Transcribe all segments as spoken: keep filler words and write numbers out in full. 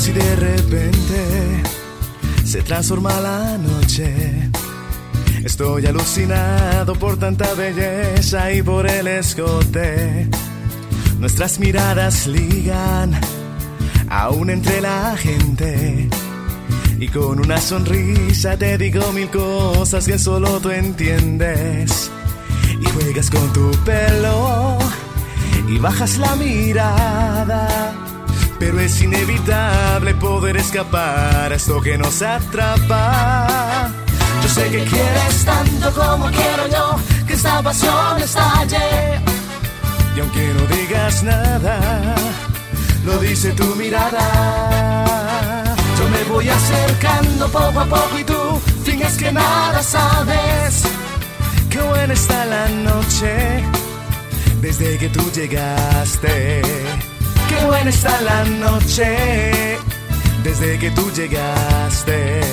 Así de repente se transforma la noche. Estoy alucinado por tanta belleza y por el escote. Nuestras miradas ligan aún entre la gente. Y con una sonrisa te digo mil cosas que solo tú entiendes. Y juegas con tu pelo y bajas la mirada. Pero es inevitable poder escapar a esto que nos atrapa. Yo sé que quieres tanto como quiero yo, que esta pasión estalle. Y aunque no digas nada, lo dice tu mirada. Yo me voy acercando poco a poco y tú finges que nada sabes. Qué buena está la noche desde que tú llegaste. Qué buena está la noche desde que tú llegaste.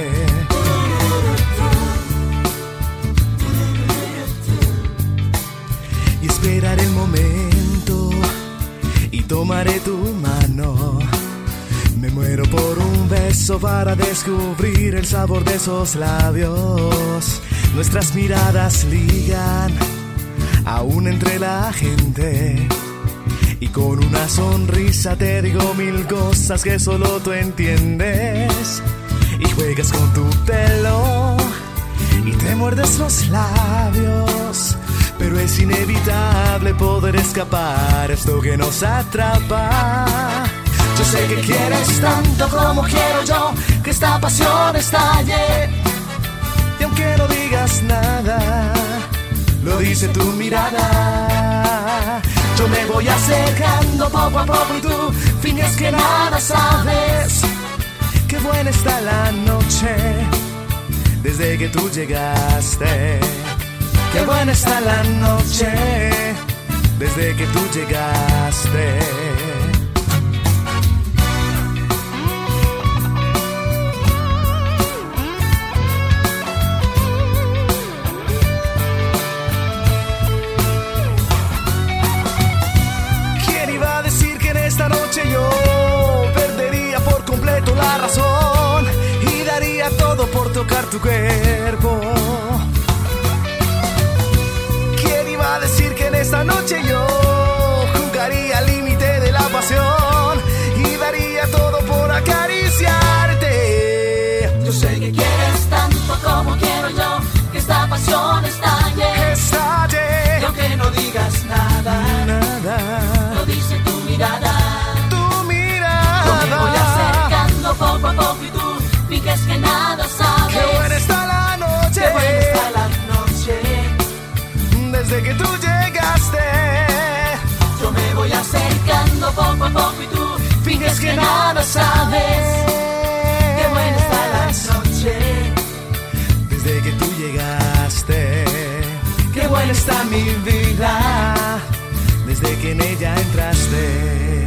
Y esperaré el momento y tomaré tu mano. Me muero por un beso para descubrir el sabor de esos labios. Nuestras miradas ligan aún entre la gente. Y con una sonrisa te digo mil cosas que solo tú entiendes. Y juegas con tu pelo y te muerdes los labios. Pero es inevitable poder escapar esto que nos atrapa. Yo sé que quieres tanto como quiero yo, que esta pasión estalle. Y aunque no digas nada, lo dice tu mirada. Yo me voy acercando poco a poco y tú finges que nada sabes. Qué buena está la noche desde que tú llegaste. Qué buena está la noche desde que tú llegaste. Esta noche yo perdería por completo la razón y daría todo por tocar tu cuerpo. ¿Quién iba a decir que en esta noche yo jugaría al límite de la pasión y daría todo por acariciarte? Yo sé que quieres tanto como quiero yo, que esta pasión estalle. Estalle. Y aunque no digas nada, nada, lo dice tu mirada. Poco a poco y tú finges que nada sabes. Qué buena está la noche. Qué buena está la noche desde que tú llegaste. Yo me voy acercando poco a poco y tú finges que nada sabes. Qué buena está la noche desde que tú llegaste. Qué buena está mi vida desde que en ella entraste.